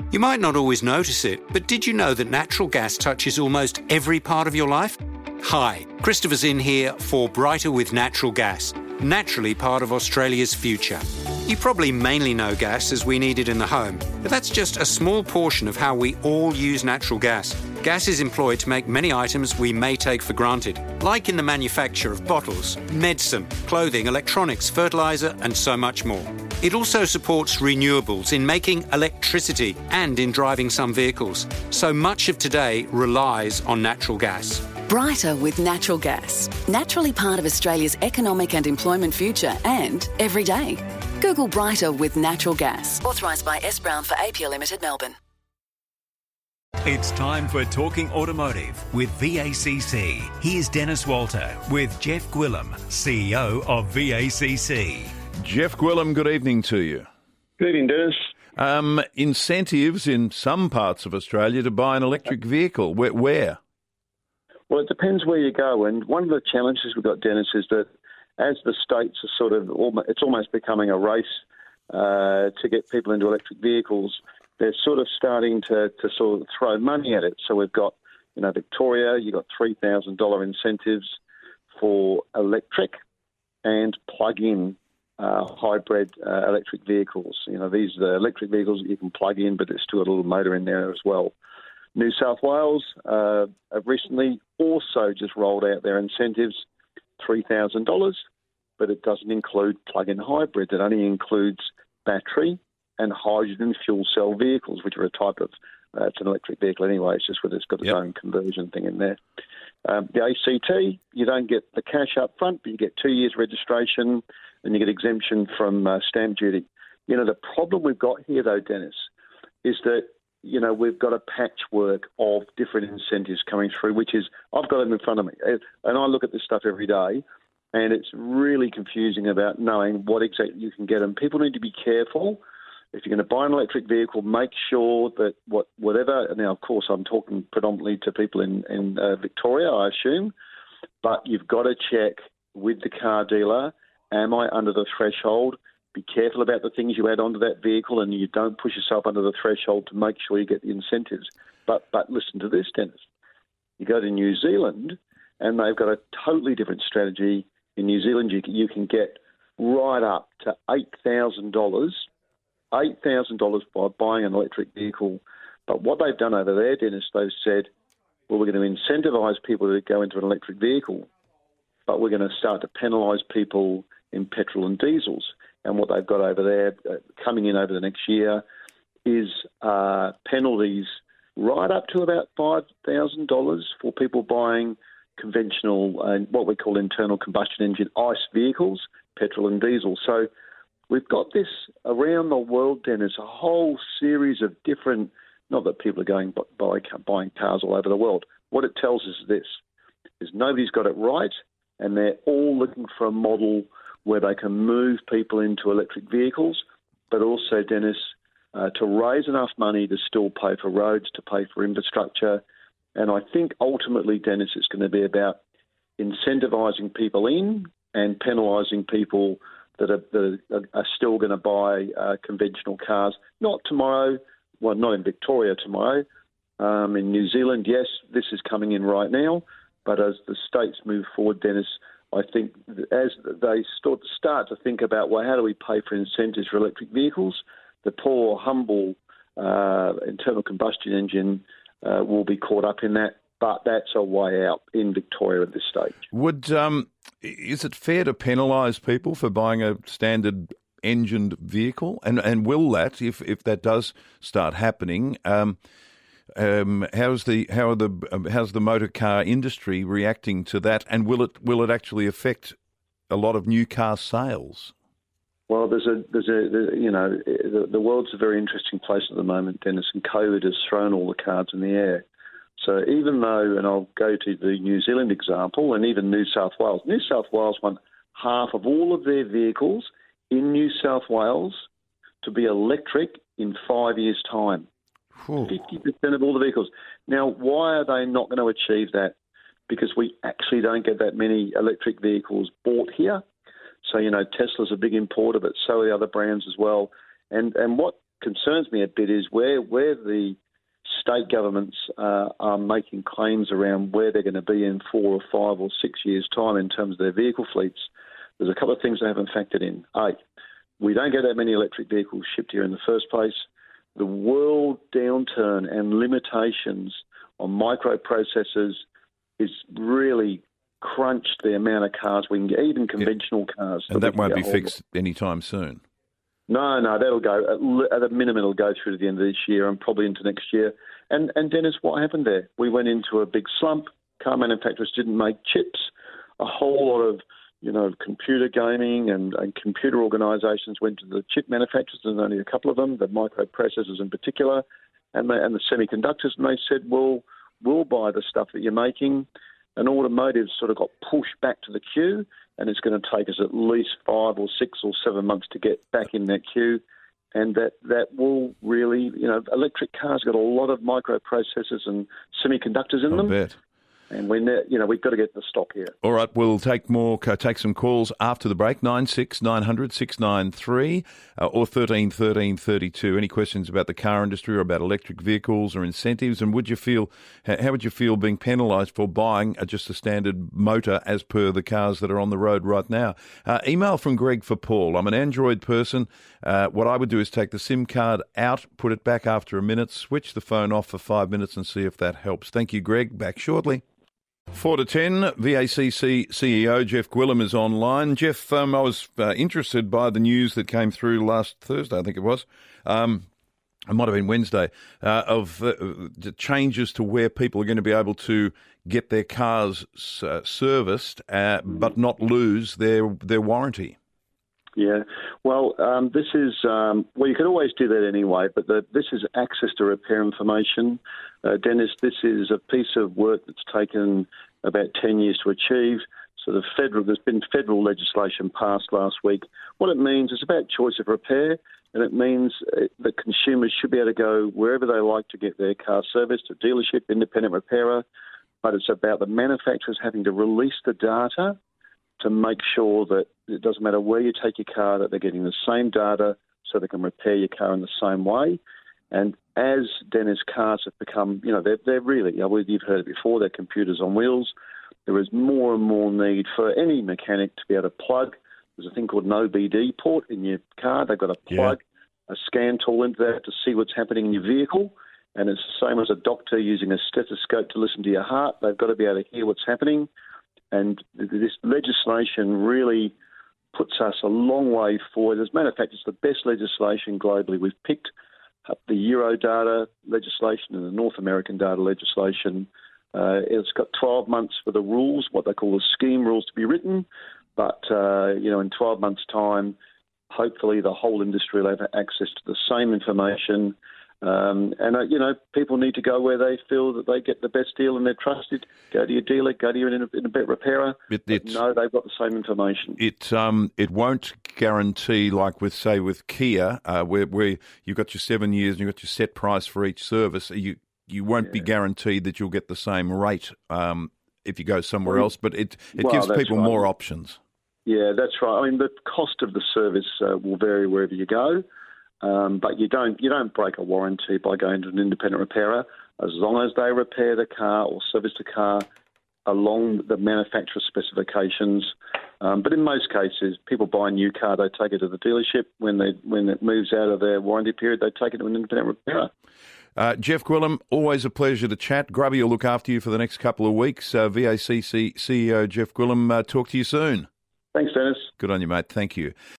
You might not always notice it, but did you know that natural gas touches almost every part of your life? Hi, Christopher Zinn here for Brighter with Natural Gas, naturally part of Australia's future. You probably mainly know gas as we need it in the home, but that's just a small portion of how we all use natural gas. Gas is employed to make many items we may take for granted, like in the manufacture of bottles, medicine, clothing, electronics, fertiliser and so much more. It also supports renewables in making electricity and in driving some vehicles. So much of today relies on natural gas. Brighter with natural gas. Naturally part of Australia's economic and employment future and every day. Google Brighter with natural gas. Authorised by S. Brown for APL Limited, Melbourne. It's time for Talking Automotive with VACC. Here's Dennis Walter with Jeff Gwillim, CEO of VACC. Jeff Gwillim, good evening to you. Good evening, Dennis. Incentives in some parts of Australia to buy an electric vehicle. Where? Well, it depends where you go. And one of the challenges we've got, Dennis, is that as the states are it's almost becoming a race to get people into electric vehicles, they're sort of starting to sort of throw money at it. So we've got, Victoria, you've got $3,000 incentives for electric and plug-in hybrid electric vehicles. These are the electric vehicles that you can plug in, but there's still a little motor in there as well. New South Wales have recently also just rolled out their incentives, $3,000, but it doesn't include plug-in hybrid. It only includes battery and hydrogen fuel cell vehicles, which are a type of, it's an electric vehicle anyway, it's just whether it's got its own conversion thing in there. The ACT, you don't get the cash up front, but you get 2 years registration and you get exemption from stamp duty. The problem we've got here, though, Dennis, is that, we've got a patchwork of different incentives coming through, which is, I've got them in front of me, and I look at this stuff every day, and it's really confusing about knowing what exactly you can get. And people need to be careful. If you're going to buy an electric vehicle, make sure that whatever, now, of course, I'm talking predominantly to people in Victoria, I assume, but you've got to check with the car dealer, am I under the threshold? Be careful about the things you add onto that vehicle, and you don't push yourself under the threshold to make sure you get the incentives. But listen to this, Dennis. You go to New Zealand, and they've got a totally different strategy. In New Zealand, you can get right up to $8,000 by buying an electric vehicle. But what they've done over there, Dennis, they've said, well, we're going to incentivise people to go into an electric vehicle, but we're going to start to penalise people in petrol and diesels. And what they've got over there coming in over the next year is penalties right up to about $5,000 for people buying conventional and what we call internal combustion engine ICE vehicles, petrol and diesel. So we've got this around the world, Dennis, a whole series of different, not that people are going buying cars all over the world. What it tells us is this, is nobody's got it right, and they're all looking for a model where they can move people into electric vehicles, but also, Dennis, to raise enough money to still pay for roads, to pay for infrastructure. And I think ultimately, Dennis, it's going to be about incentivising people in and penalising people that are still going to buy conventional cars. Not tomorrow, well, not in Victoria tomorrow. In New Zealand, yes, this is coming in right now. But as the states move forward, Dennis, I think as they start to think about, well, how do we pay for incentives for electric vehicles, the poor, humble internal combustion engine will be caught up in that. But that's a way out in Victoria at this stage. Is it fair to penalise people for buying a standard engined vehicle? And will that, if that does start happening, how's the motor car industry reacting to that, and will it actually affect a lot of new car sales? Well, the world's a very interesting place at the moment, Dennis, and COVID has thrown all the cards in the air. So even though, and I'll go to the New Zealand example, and even New South Wales want half of all of their vehicles in New South Wales to be electric in 5 years' time. 50% of all the vehicles. Now, why are they not going to achieve that? Because we actually don't get that many electric vehicles bought here. So, Tesla's a big importer, but so are the other brands as well. And what concerns me a bit is where the state governments are making claims around where they're going to be in 4 or 5 or 6 years' time in terms of their vehicle fleets. There's a couple of things they haven't factored in. A, we don't get that many electric vehicles shipped here in the first place. The world downturn and limitations on microprocessors is really crunched the amount of cars we can get, even conventional cars. And that won't be fixed anytime soon. No, that'll go, at a minimum, it'll go through to the end of this year and probably into next year. And Dennis, what happened there? We went into a big slump. Car manufacturers didn't make chips. A whole lot of, computer gaming and computer organisations went to the chip manufacturers, and only a couple of them, the microprocessors in particular, and the semiconductors, and they said, well, we'll buy the stuff that you're making. And automotive sort of got pushed back to the queue, and it's going to take us at least 5 or 6 or 7 months to get back in that queue. And that will really, electric cars got a lot of microprocessors and semiconductors in them. I bet. And we've got to get the stock here. All right, we'll take some calls after the break, 96 900 693 or 13 13 32. Any questions about the car industry or about electric vehicles or incentives? And how would you feel being penalised for buying just a standard motor as per the cars that are on the road right now? Email from Greg for Paul. I'm an Android person. What I would do is take the SIM card out, put it back after a minute, switch the phone off for 5 minutes and see if that helps. Thank you, Greg. Back shortly. 4 to 10, VACC CEO Jeff Gwillim is online. Jeff, I was interested by the news that came through last Thursday, I think it was. It might have been Wednesday, of the changes to where people are going to be able to get their cars serviced, but not lose their warranty. Yeah, well, this is, you could always do that anyway, but this is access to repair information. Dennis, this is a piece of work that's taken about 10 years to achieve. So there's been federal legislation passed last week. What it means is about choice of repair, and it means that consumers should be able to go wherever they like to get their car serviced, a dealership, independent repairer, but it's about the manufacturers having to release the data to make sure that it doesn't matter where you take your car, that they're getting the same data so they can repair your car in the same way. And as Dennis, cars have become, they're really, you've heard it before, they're computers on wheels. There is more and more need for any mechanic to be able to plug. There's a thing called an OBD port in your car. They've got to plug a scan tool into that to see what's happening in your vehicle. And it's the same as a doctor using a stethoscope to listen to your heart. They've got to be able to hear what's happening. And this legislation really puts us a long way forward. As a matter of fact, it's the best legislation globally. We've picked up the Euro data legislation and the North American data legislation. It's got 12 months for the rules, what they call the scheme rules, to be written. But, in 12 months' time, hopefully the whole industry will have access to the same information. People need to go where they feel that they get the best deal and they're trusted. Go to your dealer, go to your independent repairer. No, they've got the same information. It won't guarantee, like with Kia, where you've got your 7 years and you've got your set price for each service. You won't be guaranteed that you'll get the same rate if you go somewhere else, but it gives people more options. Yeah, that's right. I mean, the cost of the service will vary wherever you go. But you don't break a warranty by going to an independent repairer as long as they repair the car or service the car along the manufacturer's specifications. But in most cases, people buy a new car, they take it to the dealership. When it moves out of their warranty period, they take it to an independent repairer. Jeff Gwillim, always a pleasure to chat. Grubby will look after you for the next couple of weeks. VACC CEO Jeff Gwillim, talk to you soon. Thanks, Dennis. Good on you, mate. Thank you.